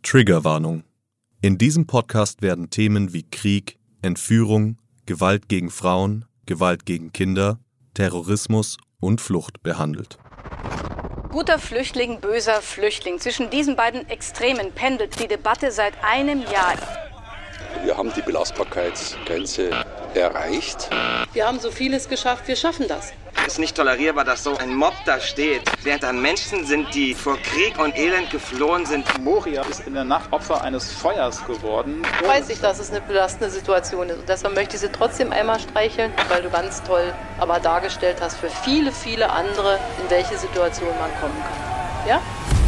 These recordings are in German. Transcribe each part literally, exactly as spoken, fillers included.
Triggerwarnung. In diesem Podcast werden Themen wie Krieg, Entführung, Gewalt gegen Frauen, Gewalt gegen Kinder, Terrorismus und Flucht behandelt. Guter Flüchtling, böser Flüchtling. Zwischen diesen beiden Extremen pendelt die Debatte seit einem Jahr. Wir haben die Belastbarkeitsgrenze erreicht. Wir haben so vieles geschafft, wir schaffen das. Es ist nicht tolerierbar, dass so ein Mob da steht, während da Menschen sind, die vor Krieg und Elend geflohen sind. Moria ist in der Nacht Opfer eines Feuers geworden. Weiß ich, dass es eine belastende Situation ist. Und deshalb möchte ich sie trotzdem einmal streicheln, weil du ganz toll aber dargestellt hast für viele, viele andere, in welche Situation man kommen kann. Ja?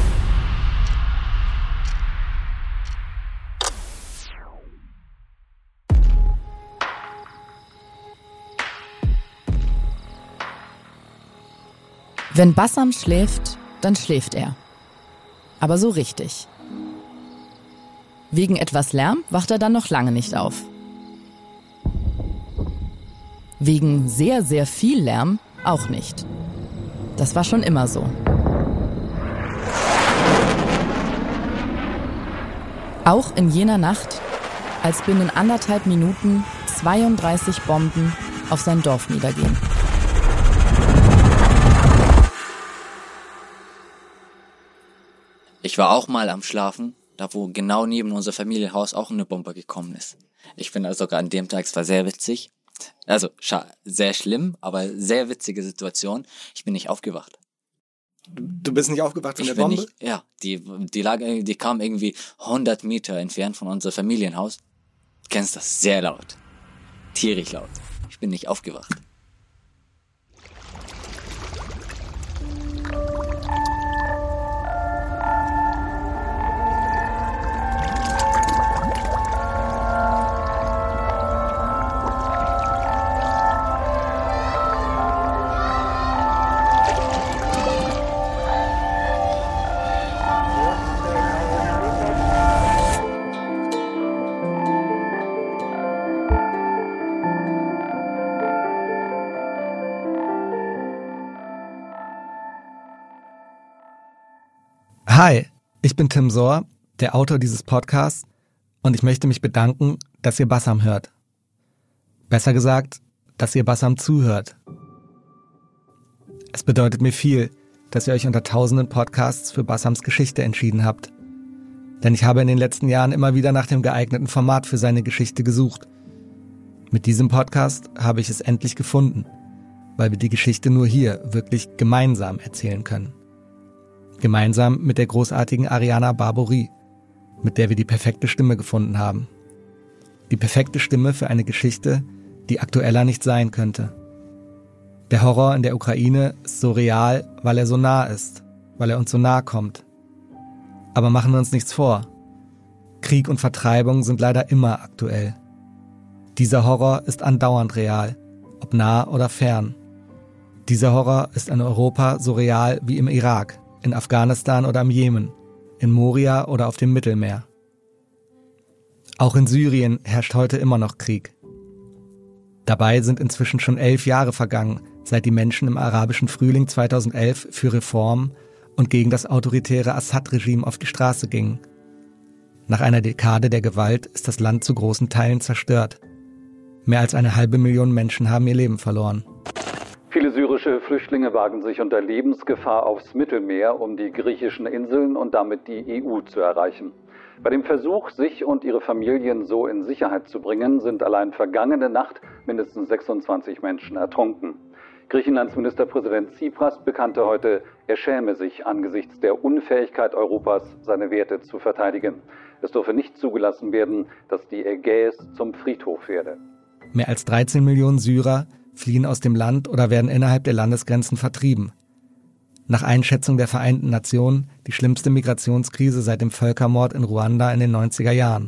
Wenn Bassam schläft, dann schläft er. Aber so richtig. Wegen etwas Lärm wacht er dann noch lange nicht auf. Wegen sehr, sehr viel Lärm auch nicht. Das war schon immer so. Auch in jener Nacht, als binnen anderthalb Minuten zweiunddreißig Bomben auf sein Dorf niedergehen. Ich war auch mal am Schlafen, da wo genau neben unser Familienhaus auch eine Bombe gekommen ist. Ich bin also sogar an dem Tag, es war sehr witzig, also scha- sehr schlimm, aber sehr witzige Situation. Ich bin nicht aufgewacht. Du bist nicht aufgewacht von ich der bin Bombe? Nicht, ja, die, die, lag, die kam irgendwie hundert Meter entfernt von unserem Familienhaus. Du kennst das, sehr laut, tierisch laut. Ich bin nicht aufgewacht. Hi, ich bin Tim Sohr, der Autor dieses Podcasts, und ich möchte mich bedanken, dass ihr Bassam hört. Besser gesagt, dass ihr Bassam zuhört. Es bedeutet mir viel, dass ihr euch unter tausenden Podcasts für Bassams Geschichte entschieden habt. Denn ich habe in den letzten Jahren immer wieder nach dem geeigneten Format für seine Geschichte gesucht. Mit diesem Podcast habe ich es endlich gefunden, weil wir die Geschichte nur hier wirklich gemeinsam erzählen können. Gemeinsam mit der großartigen Ariana Barbouri, mit der wir die perfekte Stimme gefunden haben. Die perfekte Stimme für eine Geschichte, die aktueller nicht sein könnte. Der Horror in der Ukraine ist so real, weil er so nah ist, weil er uns so nah kommt. Aber machen wir uns nichts vor. Krieg und Vertreibung sind leider immer aktuell. Dieser Horror ist andauernd real, ob nah oder fern. Dieser Horror ist in Europa so real wie im Irak, in Afghanistan oder im Jemen, in Moria oder auf dem Mittelmeer. Auch in Syrien herrscht heute immer noch Krieg. Dabei sind inzwischen schon elf Jahre vergangen, seit die Menschen im arabischen Frühling zweitausendelf für Reform und gegen das autoritäre Assad-Regime auf die Straße gingen. Nach einer Dekade der Gewalt ist das Land zu großen Teilen zerstört. Mehr als eine halbe Million Menschen haben ihr Leben verloren. Viele syrische Flüchtlinge wagen sich unter Lebensgefahr aufs Mittelmeer, um die griechischen Inseln und damit die E U zu erreichen. Bei dem Versuch, sich und ihre Familien so in Sicherheit zu bringen, sind allein vergangene Nacht mindestens sechsundzwanzig Menschen ertrunken. Griechenlands Ministerpräsident Tsipras bekannte heute, er schäme sich angesichts der Unfähigkeit Europas, seine Werte zu verteidigen. Es dürfe nicht zugelassen werden, dass die Ägäis zum Friedhof werde. Mehr als dreizehn Millionen Syrer fliehen aus dem Land oder werden innerhalb der Landesgrenzen vertrieben. Nach Einschätzung der Vereinten Nationen die schlimmste Migrationskrise seit dem Völkermord in Ruanda in den neunziger Jahren.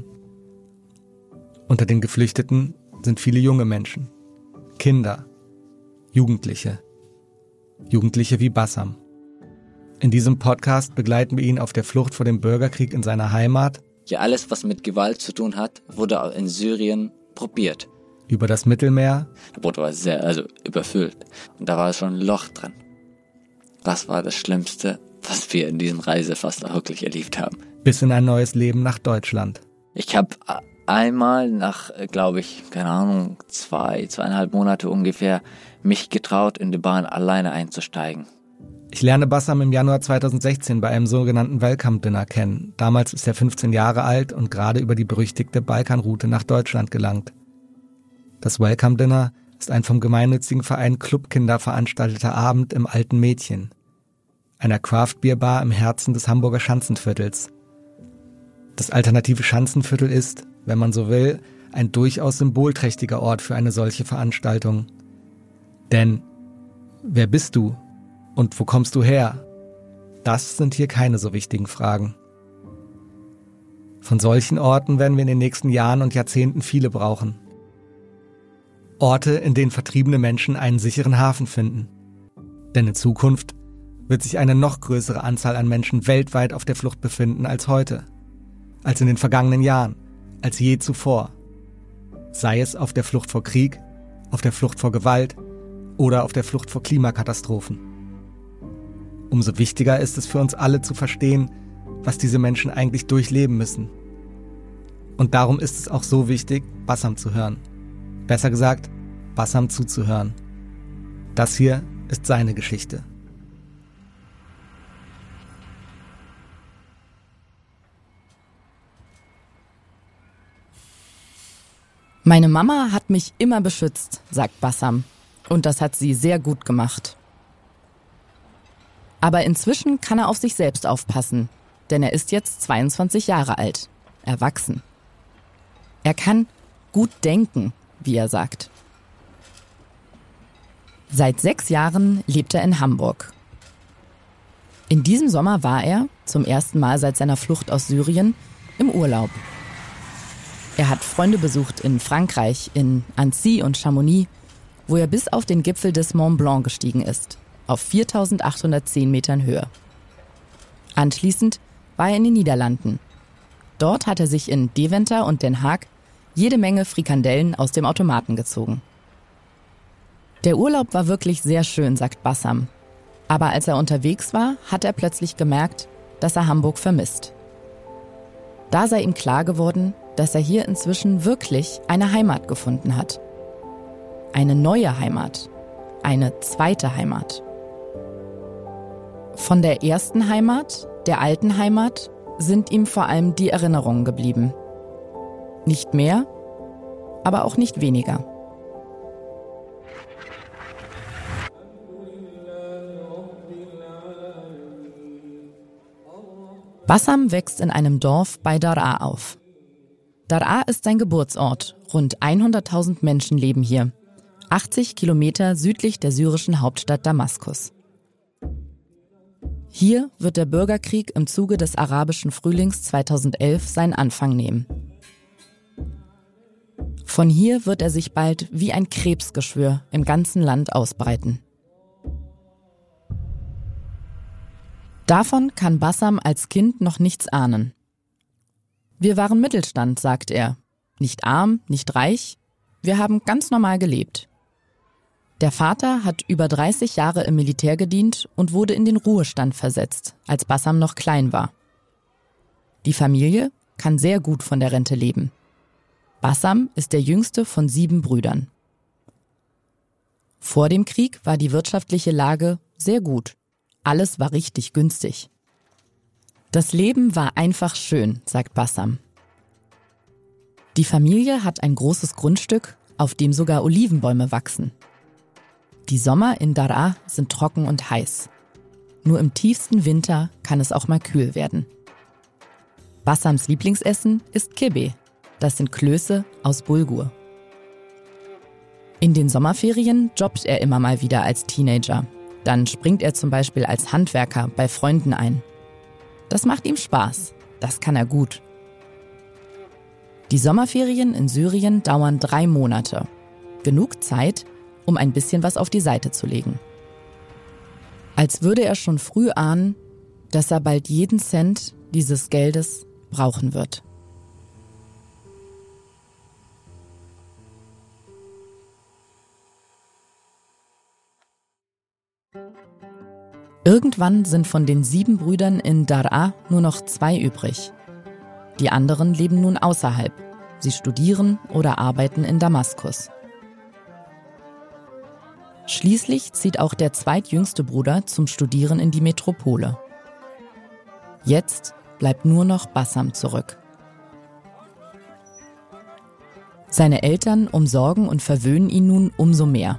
Unter den Geflüchteten sind viele junge Menschen, Kinder, Jugendliche, Jugendliche wie Bassam. In diesem Podcast begleiten wir ihn auf der Flucht vor dem Bürgerkrieg in seiner Heimat. Ja, alles, was mit Gewalt zu tun hat, wurde in Syrien probiert. Über das Mittelmeer. Das Boot war sehr, also überfüllt. Und da war schon ein Loch drin. Das war das Schlimmste, was wir in diesem Reise fast auch wirklich erlebt haben. Bis in ein neues Leben nach Deutschland. Ich habe einmal nach, glaube ich, keine Ahnung, zwei, zweieinhalb Monate ungefähr, mich getraut, in die Bahn alleine einzusteigen. Ich lerne Bassam im Januar zweitausendsechzehn bei einem sogenannten Welcome-Dinner kennen. Damals ist er fünfzehn Jahre alt und gerade über die berüchtigte Balkanroute nach Deutschland gelangt. Das Welcome-Dinner ist ein vom gemeinnützigen Verein Clubkinder veranstalteter Abend im Alten Mädchen, einer Craft-Bier-Bar im Herzen des Hamburger Schanzenviertels. Das alternative Schanzenviertel ist, wenn man so will, ein durchaus symbolträchtiger Ort für eine solche Veranstaltung. Denn wer bist du und wo kommst du her? Das sind hier keine so wichtigen Fragen. Von solchen Orten werden wir in den nächsten Jahren und Jahrzehnten viele brauchen. Orte, in denen vertriebene Menschen einen sicheren Hafen finden. Denn in Zukunft wird sich eine noch größere Anzahl an Menschen weltweit auf der Flucht befinden als heute. Als in den vergangenen Jahren, als je zuvor. Sei es auf der Flucht vor Krieg, auf der Flucht vor Gewalt oder auf der Flucht vor Klimakatastrophen. Umso wichtiger ist es für uns alle zu verstehen, was diese Menschen eigentlich durchleben müssen. Und darum ist es auch so wichtig, Bassam zu hören. Besser gesagt, Bassam zuzuhören. Das hier ist seine Geschichte. Meine Mama hat mich immer beschützt, sagt Bassam. Und das hat sie sehr gut gemacht. Aber inzwischen kann er auf sich selbst aufpassen, denn er ist jetzt zweiundzwanzig Jahre alt, erwachsen. Er kann gut denken, wie er sagt. Seit sechs Jahren lebt er in Hamburg. In diesem Sommer war er, zum ersten Mal seit seiner Flucht aus Syrien, im Urlaub. Er hat Freunde besucht in Frankreich, in Annecy und Chamonix, wo er bis auf den Gipfel des Mont Blanc gestiegen ist, auf viertausendachthundertzehn Metern Höhe. Anschließend war er in den Niederlanden. Dort hat er sich in Deventer und Den Haag jede Menge Frikandellen aus dem Automaten gezogen. Der Urlaub war wirklich sehr schön, sagt Bassam. Aber als er unterwegs war, hat er plötzlich gemerkt, dass er Hamburg vermisst. Da sei ihm klar geworden, dass er hier inzwischen wirklich eine Heimat gefunden hat. Eine neue Heimat. Eine zweite Heimat. Von der ersten Heimat, der alten Heimat, sind ihm vor allem die Erinnerungen geblieben. Nicht mehr, aber auch nicht weniger. Bassam wächst in einem Dorf bei Daraa auf. Daraa ist sein Geburtsort. Rund hunderttausend Menschen leben hier. achtzig Kilometer südlich der syrischen Hauptstadt Damaskus. Hier wird der Bürgerkrieg im Zuge des arabischen Frühlings zweitausendelf seinen Anfang nehmen. Von hier wird er sich bald wie ein Krebsgeschwür im ganzen Land ausbreiten. Davon kann Bassam als Kind noch nichts ahnen. Wir waren Mittelstand, sagt er. Nicht arm, nicht reich. Wir haben ganz normal gelebt. Der Vater hat über dreißig Jahre im Militär gedient und wurde in den Ruhestand versetzt, als Bassam noch klein war. Die Familie kann sehr gut von der Rente leben. Bassam ist der jüngste von sieben Brüdern. Vor dem Krieg war die wirtschaftliche Lage sehr gut. Alles war richtig günstig. Das Leben war einfach schön, sagt Bassam. Die Familie hat ein großes Grundstück, auf dem sogar Olivenbäume wachsen. Die Sommer in Daraa sind trocken und heiß. Nur im tiefsten Winter kann es auch mal kühl werden. Bassams Lieblingsessen ist Kebbe. Das sind Klöße aus Bulgur. In den Sommerferien jobbt er immer mal wieder als Teenager. Dann springt er zum Beispiel als Handwerker bei Freunden ein. Das macht ihm Spaß. Das kann er gut. Die Sommerferien in Syrien dauern drei Monate. Genug Zeit, um ein bisschen was auf die Seite zu legen. Als würde er schon früh ahnen, dass er bald jeden Cent dieses Geldes brauchen wird. Irgendwann sind von den sieben Brüdern in Daraa nur noch zwei übrig. Die anderen leben nun außerhalb. Sie studieren oder arbeiten in Damaskus. Schließlich zieht auch der zweitjüngste Bruder zum Studieren in die Metropole. Jetzt bleibt nur noch Bassam zurück. Seine Eltern umsorgen und verwöhnen ihn nun umso mehr.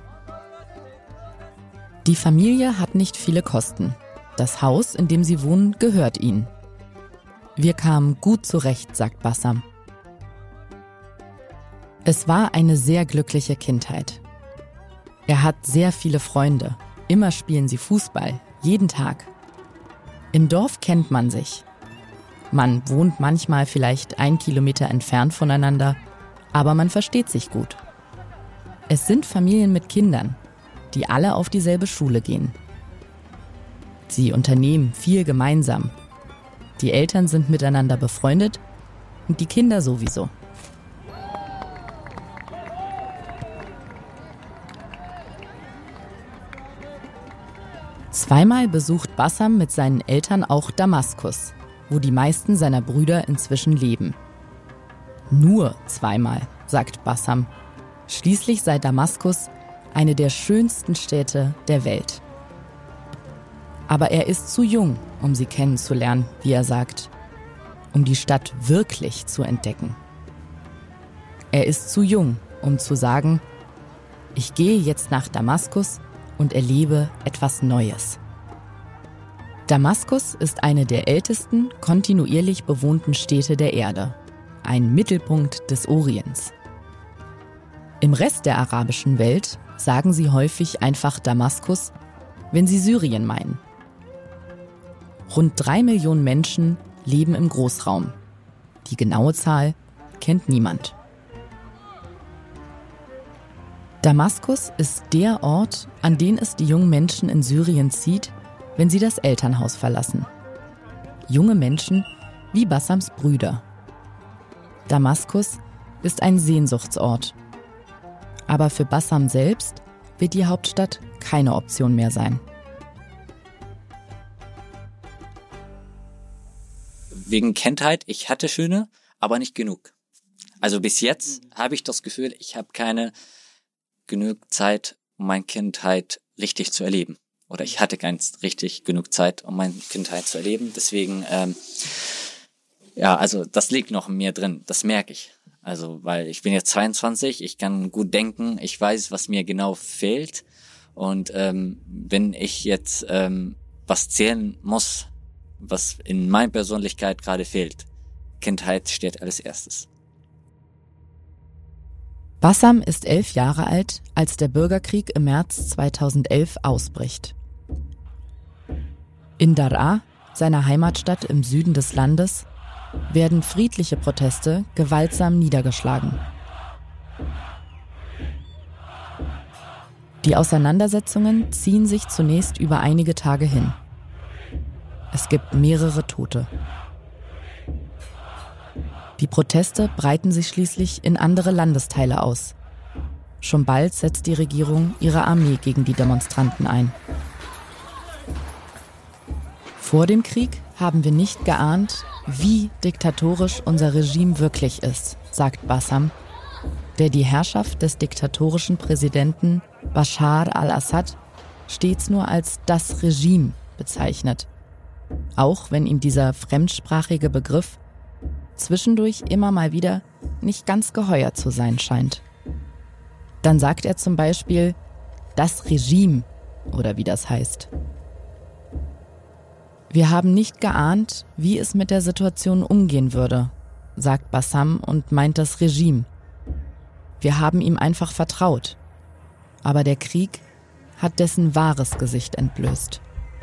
Die Familie hat nicht viele Kosten. Das Haus, in dem sie wohnen, gehört ihnen. Wir kamen gut zurecht, sagt Bassam. Es war eine sehr glückliche Kindheit. Er hat sehr viele Freunde. Immer spielen sie Fußball, jeden Tag. Im Dorf kennt man sich. Man wohnt manchmal vielleicht ein Kilometer entfernt voneinander, aber man versteht sich gut. Es sind Familien mit Kindern, die alle auf dieselbe Schule gehen. Sie unternehmen viel gemeinsam. Die Eltern sind miteinander befreundet und die Kinder sowieso. Zweimal besucht Bassam mit seinen Eltern auch Damaskus, wo die meisten seiner Brüder inzwischen leben. Nur zweimal, sagt Bassam. Schließlich sei Damaskus eine der schönsten Städte der Welt. Aber er ist zu jung, um sie kennenzulernen, wie er sagt, um die Stadt wirklich zu entdecken. Er ist zu jung, um zu sagen, ich gehe jetzt nach Damaskus und erlebe etwas Neues. Damaskus ist eine der ältesten, kontinuierlich bewohnten Städte der Erde, ein Mittelpunkt des Orients. Im Rest der arabischen Welt sagen sie häufig einfach Damaskus, wenn sie Syrien meinen. Rund drei Millionen Menschen leben im Großraum. Die genaue Zahl kennt niemand. Damaskus ist der Ort, an den es die jungen Menschen in Syrien zieht, wenn sie das Elternhaus verlassen. Junge Menschen wie Bassams Brüder. Damaskus ist ein Sehnsuchtsort. Aber für Bassam selbst wird die Hauptstadt keine Option mehr sein. Wegen Kindheit, ich hatte schöne, aber nicht genug. Also bis jetzt habe ich das Gefühl, ich habe keine genug Zeit, um meine Kindheit richtig zu erleben. Oder ich hatte ganz richtig genug Zeit, um meine Kindheit zu erleben. Deswegen, ähm, ja, also das liegt noch in mir drin, das merke ich. Also, weil ich bin jetzt zweiundzwanzig, ich kann gut denken, ich weiß, was mir genau fehlt. Und ähm, wenn ich jetzt ähm, was zählen muss, was in meiner Persönlichkeit gerade fehlt, Kindheit steht als erstes. Bassam ist elf Jahre alt, als der Bürgerkrieg im März zweitausendelf ausbricht. In Daraa, seiner Heimatstadt im Süden des Landes, werden friedliche Proteste gewaltsam niedergeschlagen. Die Auseinandersetzungen ziehen sich zunächst über einige Tage hin. Es gibt mehrere Tote. Die Proteste breiten sich schließlich in andere Landesteile aus. Schon bald setzt die Regierung ihre Armee gegen die Demonstranten ein. Vor dem Krieg haben wir nicht geahnt, wie diktatorisch unser Regime wirklich ist, sagt Bassam, der die Herrschaft des diktatorischen Präsidenten Bashar al-Assad stets nur als das Regime bezeichnet. Auch wenn ihm dieser fremdsprachige Begriff zwischendurch immer mal wieder nicht ganz geheuer zu sein scheint. Dann sagt er zum Beispiel das Regime oder wie das heißt. Wir haben nicht geahnt, wie es mit der Situation umgehen würde, sagt Bassam und meint das Regime. Wir haben ihm einfach vertraut. Aber der Krieg hat dessen wahres Gesicht entblößt.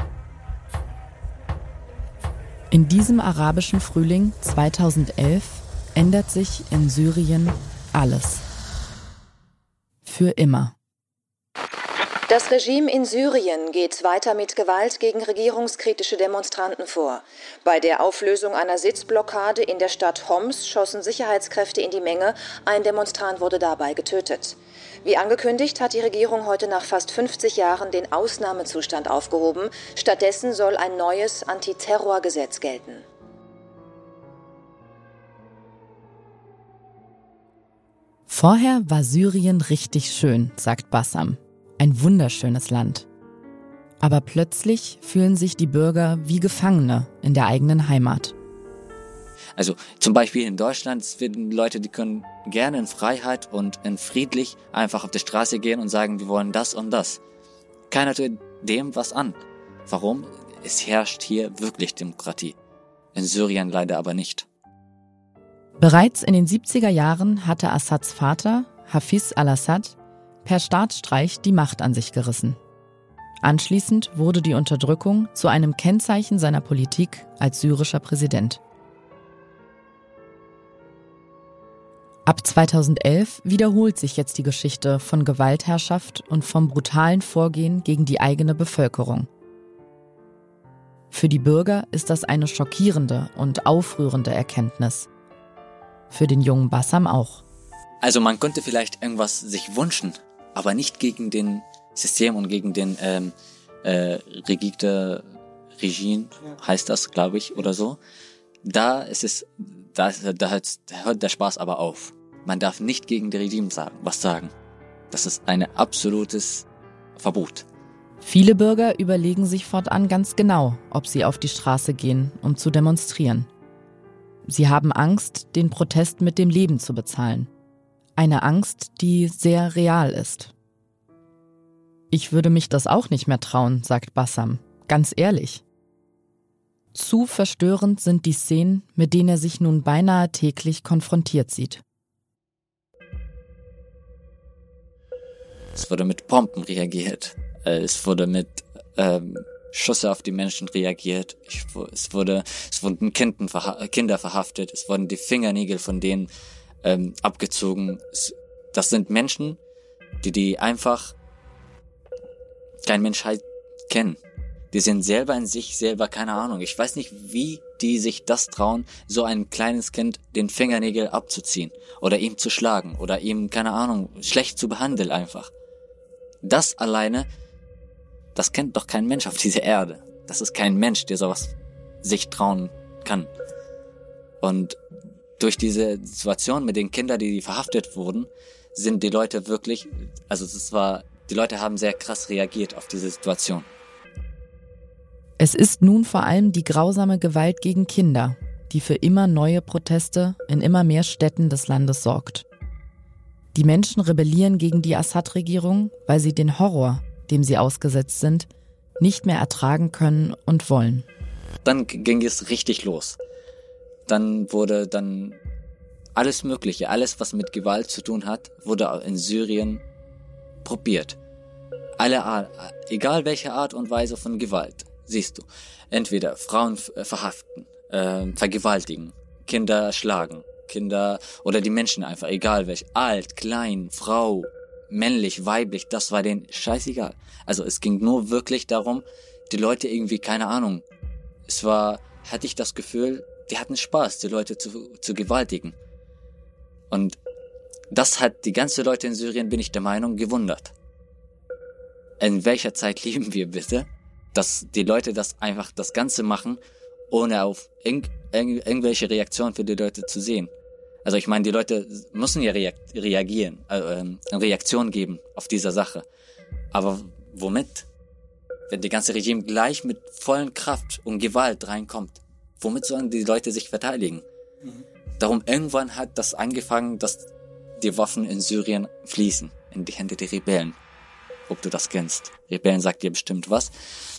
In diesem arabischen Frühling zweitausendelf ändert sich in Syrien alles. Für immer. Das Regime in Syrien geht weiter mit Gewalt gegen regierungskritische Demonstranten vor. Bei der Auflösung einer Sitzblockade in der Stadt Homs schossen Sicherheitskräfte in die Menge. Ein Demonstrant wurde dabei getötet. Wie angekündigt, hat die Regierung heute nach fast fünfzig Jahren den Ausnahmezustand aufgehoben. Stattdessen soll ein neues Antiterrorgesetz gelten. Vorher war Syrien richtig schön, sagt Bassam. Ein wunderschönes Land. Aber plötzlich fühlen sich die Bürger wie Gefangene in der eigenen Heimat. Also zum Beispiel in Deutschland sind Leute, die können gerne in Freiheit und in friedlich einfach auf die Straße gehen und sagen, wir wollen das und das. Keiner tut dem was an. Warum? Es herrscht hier wirklich Demokratie. In Syrien leider aber nicht. Bereits in den siebziger Jahren hatte Assads Vater, Hafiz al-Assad, per Staatsstreich die Macht an sich gerissen. Anschließend wurde die Unterdrückung zu einem Kennzeichen seiner Politik als syrischer Präsident. Ab zweitausendelf wiederholt sich jetzt die Geschichte von Gewaltherrschaft und vom brutalen Vorgehen gegen die eigene Bevölkerung. Für die Bürger ist das eine schockierende und aufrührende Erkenntnis. Für den jungen Bassam auch. Also man könnte vielleicht irgendwas sich wünschen, aber nicht gegen den System und gegen den ähm, äh, regierte Regime, heißt das, glaube ich, oder so. Da ist es, da, da, hört, da hört der Spaß aber auf. Man darf nicht gegen das Regime sagen, was sagen. Das ist ein absolutes Verbot. Viele Bürger überlegen sich fortan ganz genau, ob sie auf die Straße gehen, um zu demonstrieren. Sie haben Angst, den Protest mit dem Leben zu bezahlen. Eine Angst, die sehr real ist. Ich würde mich das auch nicht mehr trauen, sagt Bassam, ganz ehrlich. Zu verstörend sind die Szenen, mit denen er sich nun beinahe täglich konfrontiert sieht. Es wurde mit Bomben reagiert. Es wurde mit ähm, Schüsse auf die Menschen reagiert. Ich, es, wurde, es wurden Kinder, verha- Kinder verhaftet. Es wurden die Fingernägel von denen ähm, abgezogen. Es, das sind Menschen, die die einfach kein Menschheit kennen. Die sind selber in sich selber, keine Ahnung. Ich weiß nicht, wie die sich das trauen, so ein kleines Kind den Fingernägel abzuziehen oder ihm zu schlagen oder ihm, keine Ahnung, schlecht zu behandeln einfach. Das alleine, das kennt doch kein Mensch auf dieser Erde. Das ist kein Mensch, der sowas sich trauen kann. Und durch diese Situation mit den Kindern, die verhaftet wurden, sind die Leute wirklich, also das war, die Leute haben sehr krass reagiert auf diese Situation. Es ist nun vor allem die grausame Gewalt gegen Kinder, die für immer neue Proteste in immer mehr Städten des Landes sorgt. Die Menschen rebellieren gegen die Assad-Regierung, weil sie den Horror, dem sie ausgesetzt sind, nicht mehr ertragen können und wollen. Dann ging es richtig los. Dann wurde dann alles Mögliche, alles was mit Gewalt zu tun hat, wurde in Syrien probiert. Alle Art, egal welche Art und Weise von Gewalt, siehst du. Entweder Frauen verhaften, äh, vergewaltigen, Kinder schlagen, Kinder oder die Menschen einfach, egal welch, alt, klein, Frau, männlich, weiblich, das war denen scheißegal. Also es ging nur wirklich darum, die Leute irgendwie, keine Ahnung, es war, hatte ich das Gefühl, die hatten Spaß, die Leute zu, zu gewaltigen. Und das hat die ganze Leute in Syrien, bin ich der Meinung, gewundert. In welcher Zeit leben wir bitte, dass die Leute das einfach das Ganze machen, ohne auf irg- irg- irgendwelche Reaktionen für die Leute zu sehen. Also ich meine, die Leute müssen ja rea- reagieren, äh, äh, eine Reaktion geben auf diese Sache. Aber womit? Wenn die ganze Regime gleich mit vollen Kraft und Gewalt reinkommt, womit sollen die Leute sich verteidigen? Mhm. Darum irgendwann hat das angefangen, dass die Waffen in Syrien fließen, in die Hände der Rebellen. Ob du das kennst. Rebellen sagt dir bestimmt was.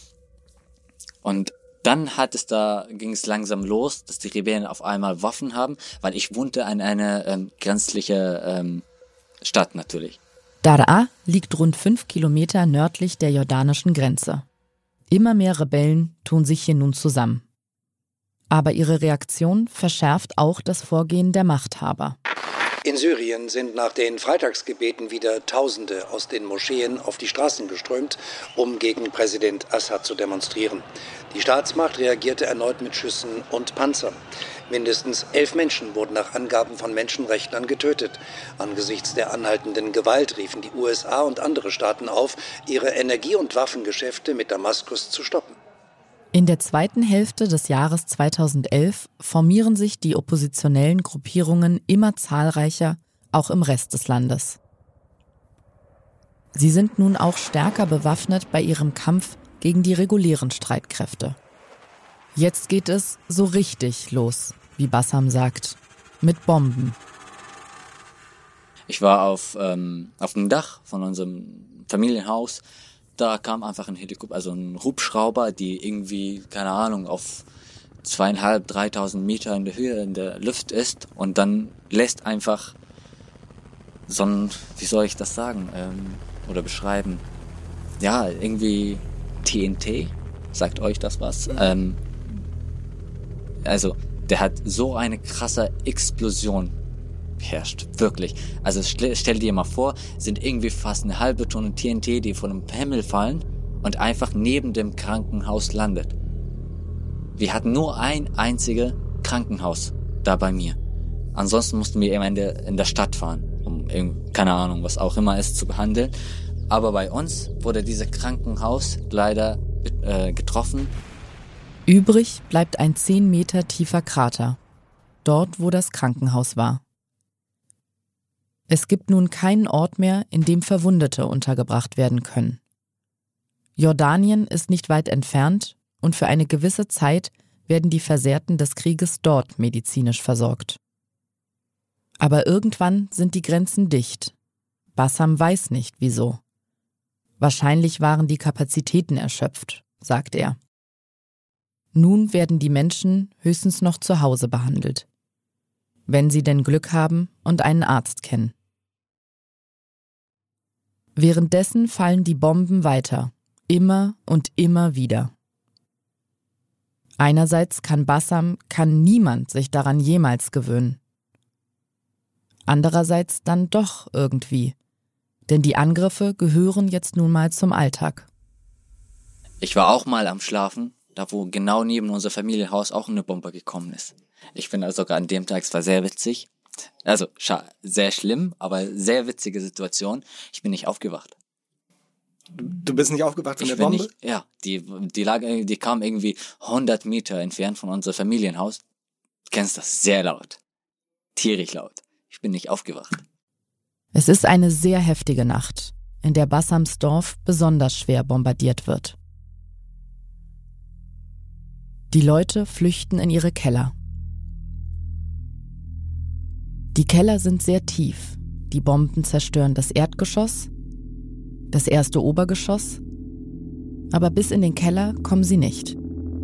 Und dann hat es da, ging es langsam los, dass die Rebellen auf einmal Waffen haben, weil ich wohnte an einer ähm, grenzliche ähm, Stadt natürlich. Daraa liegt rund fünf Kilometer nördlich der jordanischen Grenze. Immer mehr Rebellen tun sich hier nun zusammen. Aber ihre Reaktion verschärft auch das Vorgehen der Machthaber. In Syrien sind nach den Freitagsgebeten wieder Tausende aus den Moscheen auf die Straßen geströmt, um gegen Präsident Assad zu demonstrieren. Die Staatsmacht reagierte erneut mit Schüssen und Panzern. Mindestens elf Menschen wurden nach Angaben von Menschenrechtlern getötet. Angesichts der anhaltenden Gewalt riefen die U S A und andere Staaten auf, ihre Energie- und Waffengeschäfte mit Damaskus zu stoppen. In der zweiten Hälfte des Jahres zweitausendelf formieren sich die oppositionellen Gruppierungen immer zahlreicher auch im Rest des Landes. Sie sind nun auch stärker bewaffnet bei ihrem Kampf gegen die regulären Streitkräfte. Jetzt geht es so richtig los, wie Bassam sagt, mit Bomben. Ich war auf, ähm, auf dem Dach von unserem Familienhaus. Da kam einfach ein Helikopter, also ein Hubschrauber, die irgendwie, keine Ahnung, auf zweieinhalb, dreitausend Meter in der Höhe in der Luft ist und dann lässt einfach so ein, wie soll ich das sagen, ähm, oder beschreiben, ja, irgendwie T N T, sagt euch das was? Ähm, also, der hat so eine krasse Explosion herrscht, wirklich. Also stell, stell dir mal vor, sind irgendwie fast eine halbe Tonne T N T, die von dem Himmel fallen und einfach neben dem Krankenhaus landet. Wir hatten nur ein einziges Krankenhaus da bei mir. Ansonsten mussten wir immer in der, in der Stadt fahren, um, keine Ahnung, was auch immer es zu behandeln. Aber bei uns wurde dieses Krankenhaus leider äh, getroffen. Übrig bleibt ein zehn Meter tiefer Krater, dort wo das Krankenhaus war. Es gibt nun keinen Ort mehr, in dem Verwundete untergebracht werden können. Jordanien ist nicht weit entfernt und für eine gewisse Zeit werden die Versehrten des Krieges dort medizinisch versorgt. Aber irgendwann sind die Grenzen dicht. Bassam weiß nicht, wieso. Wahrscheinlich waren die Kapazitäten erschöpft, sagt er. Nun werden die Menschen höchstens noch zu Hause behandelt. Wenn sie denn Glück haben und einen Arzt kennen. Währenddessen fallen die Bomben weiter, immer und immer wieder. Einerseits kann Bassam, kann niemand sich daran jemals gewöhnen. Andererseits dann doch irgendwie, denn die Angriffe gehören jetzt nun mal zum Alltag. Ich war auch mal am Schlafen, da wo genau neben unser Familienhaus auch eine Bombe gekommen ist. Ich finde also sogar an dem Tag, es war sehr witzig. Also scha- sehr schlimm, aber sehr witzige Situation. Ich bin nicht aufgewacht. Du bist nicht aufgewacht von ich der bin Bombe? Nicht, ja, die, die, lag, die kam irgendwie hundert Meter entfernt von unserem Familienhaus. Du kennst das, sehr laut. Tierisch laut. Ich bin nicht aufgewacht. Es ist eine sehr heftige Nacht, in der Bassams Dorf besonders schwer bombardiert wird. Die Leute flüchten in ihre Keller. Die Keller sind sehr tief. Die Bomben zerstören das Erdgeschoss, das erste Obergeschoss, aber bis in den Keller kommen sie nicht.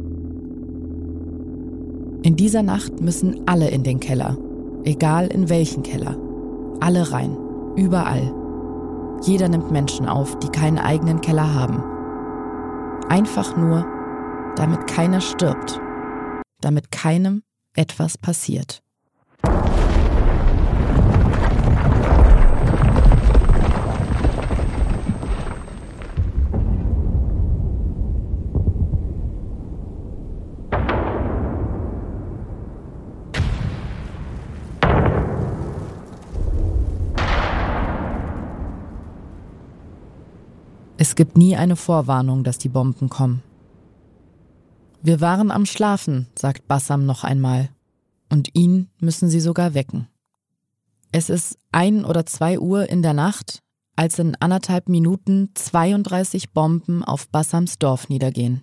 In dieser Nacht müssen alle in den Keller, egal in welchen Keller. Alle rein, überall. Jeder nimmt Menschen auf, die keinen eigenen Keller haben. Einfach nur, damit keiner stirbt, damit keinem etwas passiert. Es gibt nie eine Vorwarnung, dass die Bomben kommen. Wir waren am Schlafen, sagt Bassam noch einmal. Und ihn müssen sie sogar wecken. Es ist ein oder zwei Uhr in der Nacht, als in anderthalb Minuten zweiunddreißig Bomben auf Bassams Dorf niedergehen.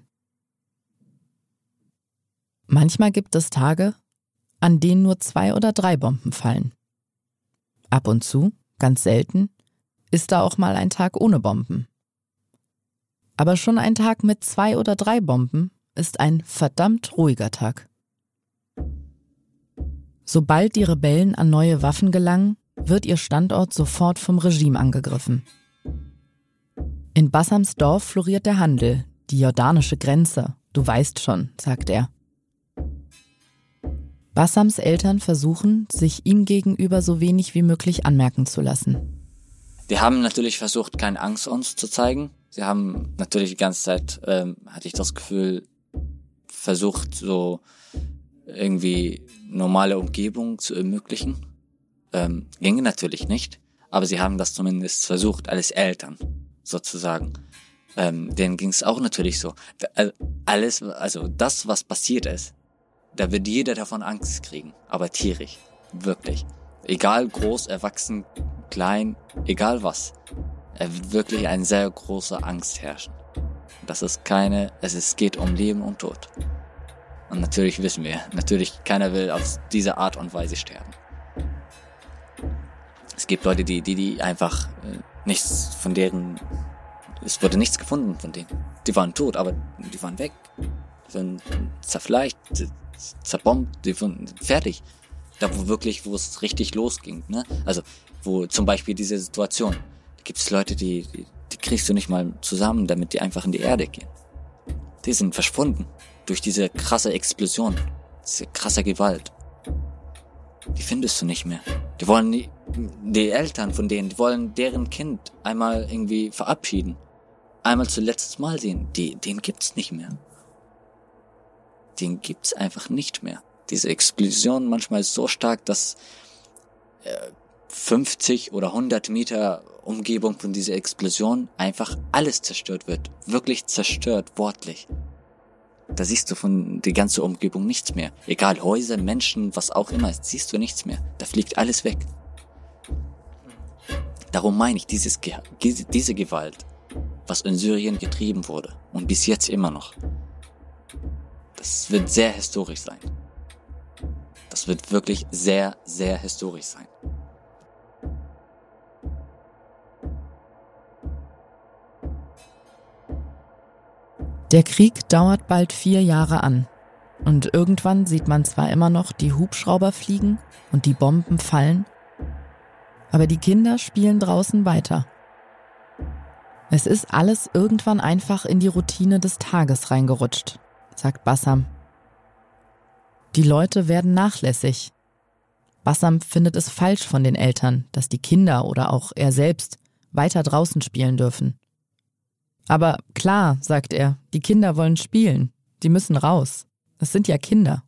Manchmal gibt es Tage, an denen nur zwei oder drei Bomben fallen. Ab und zu, ganz selten, ist da auch mal ein Tag ohne Bomben. Aber schon ein Tag mit zwei oder drei Bomben ist ein verdammt ruhiger Tag. Sobald die Rebellen an neue Waffen gelangen, wird ihr Standort sofort vom Regime angegriffen. In Bassams Dorf floriert der Handel, die jordanische Grenze, du weißt schon, sagt er. Bassams Eltern versuchen, sich ihm gegenüber so wenig wie möglich anmerken zu lassen. Die haben natürlich versucht, keine Angst uns zu zeigen. Sie haben natürlich die ganze Zeit, ähm, hatte ich das Gefühl, versucht, so irgendwie normale Umgebung zu ermöglichen. Ähm, ging natürlich nicht, aber sie haben das zumindest versucht, als Eltern sozusagen. Ähm, denen ging es auch natürlich so. Alles, also das, was passiert ist, da wird jeder davon Angst kriegen, aber tierisch, wirklich. Egal groß, erwachsen, klein, egal was. Er wird wirklich eine sehr große Angst herrschen. Das ist keine, es ist, geht um Leben und Tod. Und natürlich wissen wir, natürlich keiner will auf diese Art und Weise sterben. Es gibt Leute, die, die, die einfach äh, nichts von deren, es wurde nichts gefunden von denen. Die waren tot, aber die waren weg. Die waren zerfleischt, zerbombt, die waren fertig. Da wo wirklich, wo es richtig losging, ne? Also, wo zum Beispiel diese Situation, da gibt es Leute, die, die, die kriegst du nicht mal zusammen, damit die einfach in die Erde gehen. Die sind verschwunden durch diese krasse Explosion, diese krasse Gewalt. Die findest du nicht mehr. Die wollen die, die Eltern von denen, die wollen deren Kind einmal irgendwie verabschieden. Einmal zuletzt Mal sehen. Die, den gibt's nicht mehr. Den gibt's einfach nicht mehr. Diese Explosion manchmal ist so stark, dass äh, fünfzig oder hundert Meter Umgebung von dieser Explosion einfach alles zerstört wird. Wirklich zerstört, wortlich. Da siehst du von der ganzen Umgebung nichts mehr. Egal, Häuser, Menschen, was auch immer, siehst du nichts mehr. Da fliegt alles weg. Darum meine ich, dieses, diese Gewalt, was in Syrien getrieben wurde und bis jetzt immer noch, das wird sehr historisch sein. Das wird wirklich sehr, sehr historisch sein. Der Krieg dauert bald vier Jahre an. Und irgendwann sieht man zwar immer noch die Hubschrauber fliegen und die Bomben fallen, aber die Kinder spielen draußen weiter. Es ist alles irgendwann einfach in die Routine des Tages reingerutscht, sagt Bassam. Die Leute werden nachlässig. Bassam findet es falsch von den Eltern, dass die Kinder oder auch er selbst weiter draußen spielen dürfen. Aber klar, sagt er, die Kinder wollen spielen. Die müssen raus. Es sind ja Kinder.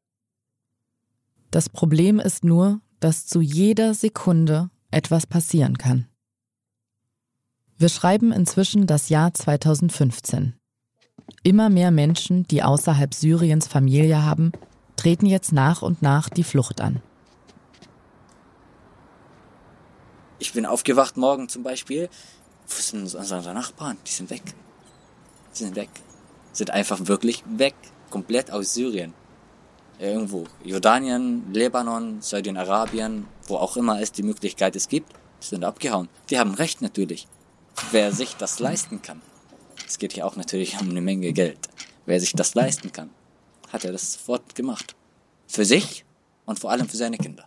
Das Problem ist nur, dass zu jeder Sekunde etwas passieren kann. Wir schreiben inzwischen das Jahr zweitausendfünfzehn. Immer mehr Menschen, die außerhalb Syriens Familie haben, treten jetzt nach und nach die Flucht an. Ich bin aufgewacht morgen zum Beispiel. Wo sind unsere Nachbarn? Die sind weg. Die sind weg. Sind einfach wirklich weg. Komplett aus Syrien. Irgendwo. Jordanien, Libanon, Saudi-Arabien, wo auch immer es die Möglichkeit es gibt, sind abgehauen. Die haben recht natürlich. Wer sich das leisten kann. Es geht hier auch natürlich um eine Menge Geld. Wer sich das leisten kann, hat er das sofort gemacht. Für sich und vor allem für seine Kinder.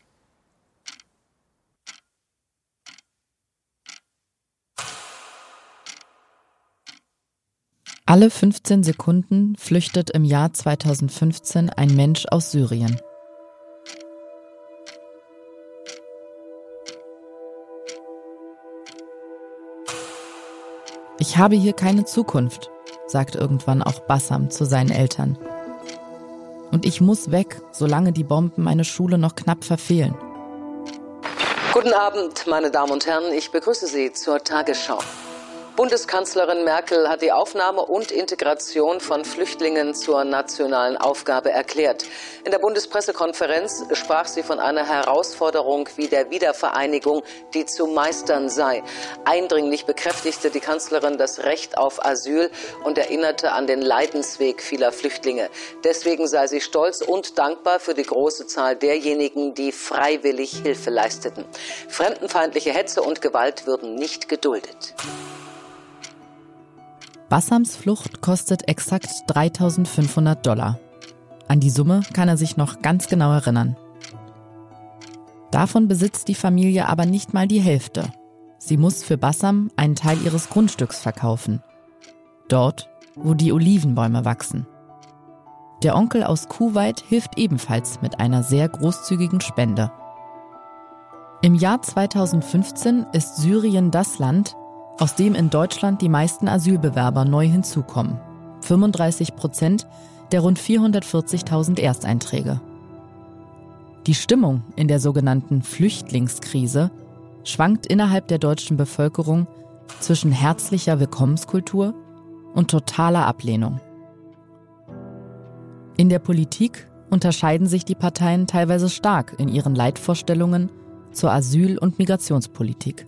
Alle fünfzehn Sekunden flüchtet im Jahr zweitausendfünfzehn ein Mensch aus Syrien. Ich habe hier keine Zukunft, sagt irgendwann auch Bassam zu seinen Eltern. Und ich muss weg, solange die Bomben meine Schule noch knapp verfehlen. Guten Abend, meine Damen und Herren. Ich begrüße Sie zur Tagesschau. Bundeskanzlerin Merkel hat die Aufnahme und Integration von Flüchtlingen zur nationalen Aufgabe erklärt. In der Bundespressekonferenz sprach sie von einer Herausforderung wie der Wiedervereinigung, die zu meistern sei. Eindringlich bekräftigte die Kanzlerin das Recht auf Asyl und erinnerte an den Leidensweg vieler Flüchtlinge. Deswegen sei sie stolz und dankbar für die große Zahl derjenigen, die freiwillig Hilfe leisteten. Fremdenfeindliche Hetze und Gewalt würden nicht geduldet. Bassams Flucht kostet exakt dreitausendfünfhundert Dollar. An die Summe kann er sich noch ganz genau erinnern. Davon besitzt die Familie aber nicht mal die Hälfte. Sie muss für Bassam einen Teil ihres Grundstücks verkaufen. Dort, wo die Olivenbäume wachsen. Der Onkel aus Kuwait hilft ebenfalls mit einer sehr großzügigen Spende. Im Jahr zweitausendfünfzehn ist Syrien das Land, aus dem in Deutschland die meisten Asylbewerber neu hinzukommen. fünfunddreißig Prozent der rund vierhundertvierzigtausend Ersteinträge. Die Stimmung in der sogenannten Flüchtlingskrise schwankt innerhalb der deutschen Bevölkerung zwischen herzlicher Willkommenskultur und totaler Ablehnung. In der Politik unterscheiden sich die Parteien teilweise stark in ihren Leitvorstellungen zur Asyl- und Migrationspolitik.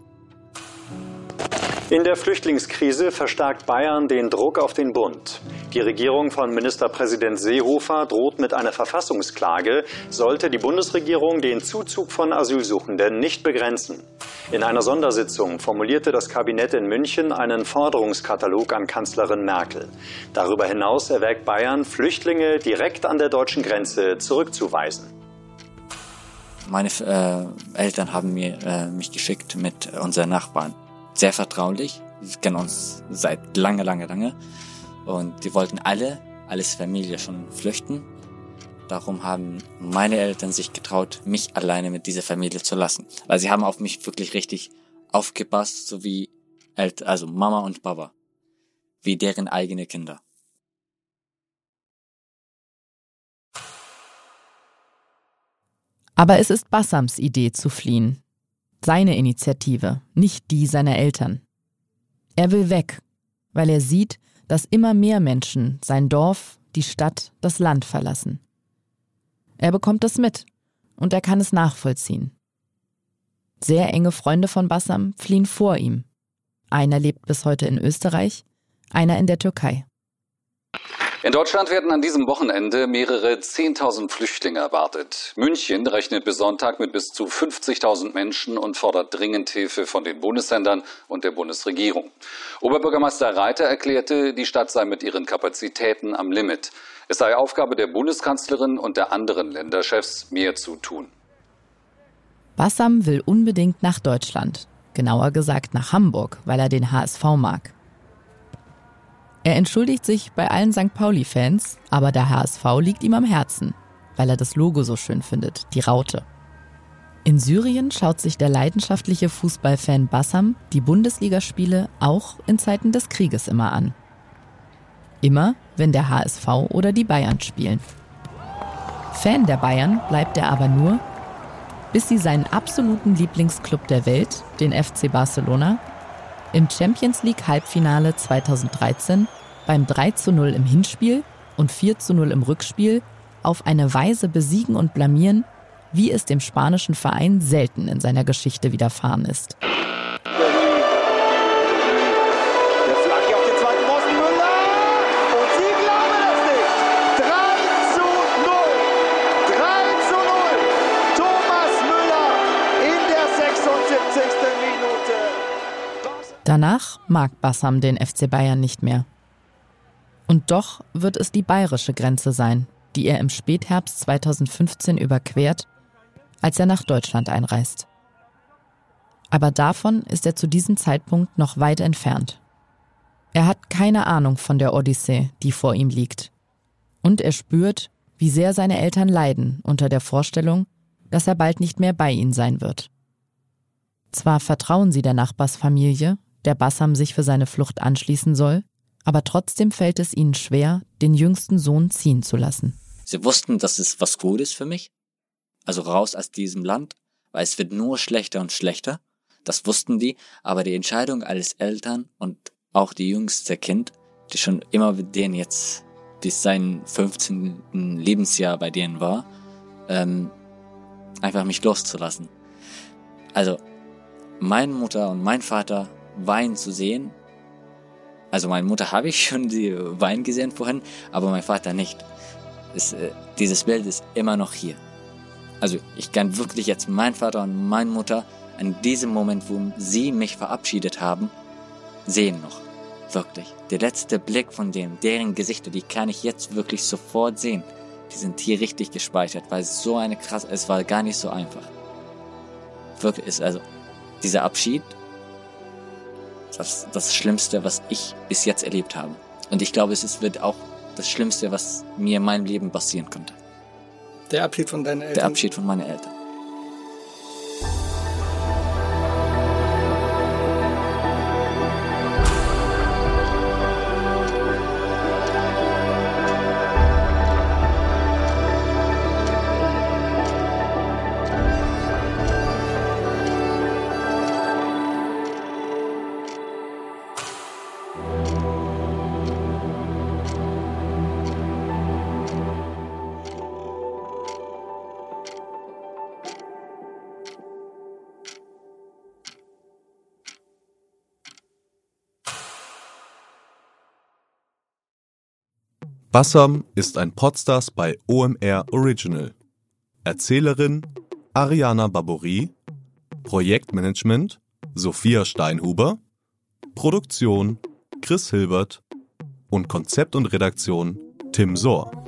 In der Flüchtlingskrise verstärkt Bayern den Druck auf den Bund. Die Regierung von Ministerpräsident Seehofer droht mit einer Verfassungsklage, sollte die Bundesregierung den Zuzug von Asylsuchenden nicht begrenzen. In einer Sondersitzung formulierte das Kabinett in München einen Forderungskatalog an Kanzlerin Merkel. Darüber hinaus erwägt Bayern, Flüchtlinge direkt an der deutschen Grenze zurückzuweisen. Meine äh, Eltern haben mir, äh, mich geschickt mit unseren Nachbarn. Sehr vertraulich, wir kennen uns seit lange, lange, lange. Und die wollten alle, alles Familie schon flüchten. Darum haben meine Eltern sich getraut, mich alleine mit dieser Familie zu lassen. Weil sie haben auf mich wirklich richtig aufgepasst, so wie Eltern, also Mama und Papa. Wie deren eigene Kinder. Aber es ist Bassams Idee zu fliehen. Seine Initiative, nicht die seiner Eltern. Er will weg, weil er sieht, dass immer mehr Menschen sein Dorf, die Stadt, das Land verlassen. Er bekommt es mit und er kann es nachvollziehen. Sehr enge Freunde von Bassam fliehen vor ihm. Einer lebt bis heute in Österreich, einer in der Türkei. In Deutschland werden an diesem Wochenende mehrere zehntausend Flüchtlinge erwartet. München rechnet bis Sonntag mit bis zu fünfzigtausend Menschen und fordert dringend Hilfe von den Bundesländern und der Bundesregierung. Oberbürgermeister Reiter erklärte, die Stadt sei mit ihren Kapazitäten am Limit. Es sei Aufgabe der Bundeskanzlerin und der anderen Länderchefs, mehr zu tun. Bassam will unbedingt nach Deutschland, genauer gesagt nach Hamburg, weil er den H S V mag. Er entschuldigt sich bei allen Sankt Pauli-Fans, aber der H S V liegt ihm am Herzen, weil er das Logo so schön findet, die Raute. In Syrien schaut sich der leidenschaftliche Fußballfan Bassam die Bundesligaspiele auch in Zeiten des Krieges immer an. Immer, wenn der H S V oder die Bayern spielen. Fan der Bayern bleibt er aber nur, bis sie seinen absoluten Lieblingsclub der Welt, den F C Barcelona, im Champions League Halbfinale zweitausenddreizehn beim drei zu null im Hinspiel und vier zu null im Rückspiel auf eine Weise besiegen und blamieren, wie es dem spanischen Verein selten in seiner Geschichte widerfahren ist. Der Flanke auf den zweiten Pfosten, Müller! Und sie glauben es nicht! drei zu null! drei zu null! Thomas Müller in der sechsundsiebzigsten Minute! Danach mag Bassam den F C Bayern nicht mehr. Und doch wird es die bayerische Grenze sein, die er im Spätherbst zweitausendfünfzehn überquert, als er nach Deutschland einreist. Aber davon ist er zu diesem Zeitpunkt noch weit entfernt. Er hat keine Ahnung von der Odyssee, die vor ihm liegt. Und er spürt, wie sehr seine Eltern leiden unter der Vorstellung, dass er bald nicht mehr bei ihnen sein wird. Zwar vertrauen sie der Nachbarsfamilie, der Bassam sich für seine Flucht anschließen soll, aber trotzdem fällt es ihnen schwer, den jüngsten Sohn ziehen zu lassen. Sie wussten, dass es was Gutes für mich, also raus aus diesem Land, weil es wird nur schlechter und schlechter, das wussten die, aber die Entscheidung als Eltern und auch die jüngste Kind, die schon immer mit denen jetzt bis sein fünfzehnten Lebensjahr bei denen war, ähm, einfach mich loszulassen. Also, meine Mutter und mein Vater weinen zu sehen. Also meine Mutter habe ich schon die weinen gesehen vorhin, aber mein Vater nicht. Es, äh, dieses Bild ist immer noch hier. Also ich kann wirklich jetzt meinen Vater und meine Mutter an diesem Moment, wo sie mich verabschiedet haben, sehen noch. Wirklich. Der letzte Blick von denen, deren Gesichter, die kann ich jetzt wirklich sofort sehen. Die sind hier richtig gespeichert, weil es so eine krasse, es war gar nicht so einfach. Wirklich ist also dieser Abschied, das das Schlimmste, was ich bis jetzt erlebt habe. Und ich glaube, es ist, wird auch das Schlimmste, was mir in meinem Leben passieren könnte. Der Abschied von deinen Eltern? Der Abschied von meinen Eltern. Bassam ist ein Podstars bei O M R Original. Erzählerin Ariana Barbouri, Projektmanagement Sophia Steinhuber, Produktion Chris Hilbert und Konzept und Redaktion Tim Sohr.